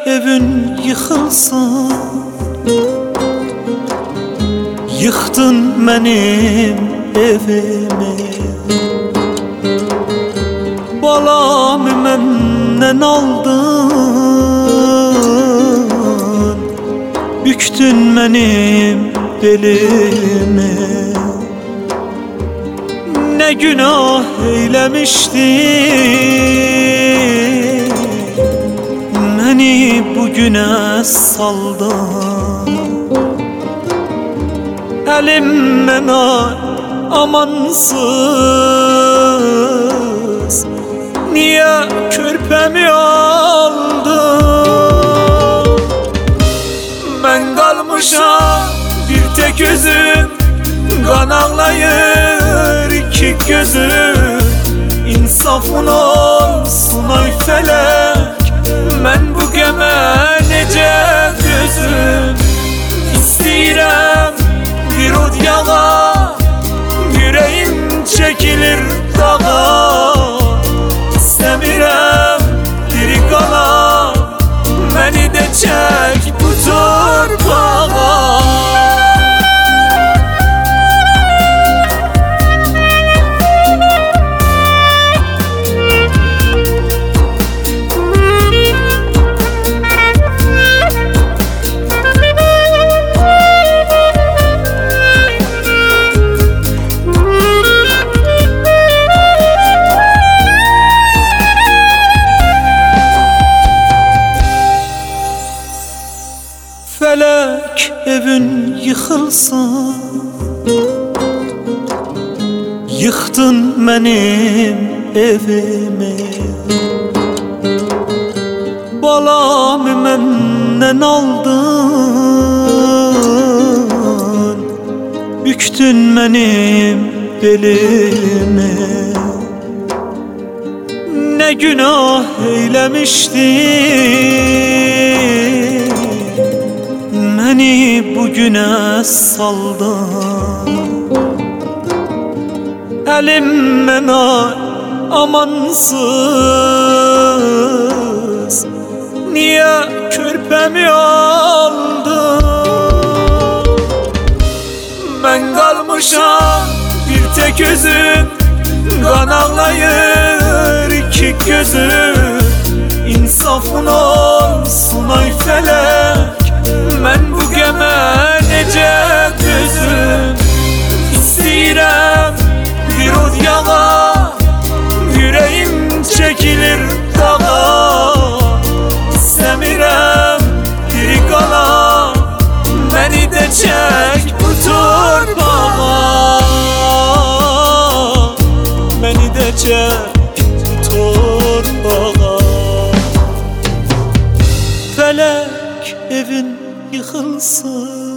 evin yıkılsın, yıktın benim evimi. Balamı menden aldın, büktün benim belimi. Ne günah eylemiştin, beni bugüne saldın. Elimden amansız, niye körpemi aldın? Ben kalmışam bir tek özüm, kan ağlayır iki gözüm. İnsafın olsun ay felek, ben bu geme nece gözüm. İsteyirəm bir od yağa, yüreğim çekilir dağa. İstəmirəm diri qala, beni de çek bu torpağa. Felek evin yıkılsın, yıktın benim evimi. Balamı menden aldın, büktün benim belimi. Ne günah eylemiştin, beni bugüne saldın. Elimden amansız, niye körpemi aldın? Ben kalmışam bir tek özüm, kan ağlayır iki gözüm. İnsafın olsun ay felek, ben bu geme nece gözüm. İsteyirəm bir od yağa, yüreğim çekilir dağa. İstəmirəm diri qala, beni de çek bu torpağa. Beni de çek bu torpağa. Felek evin yıkılsın,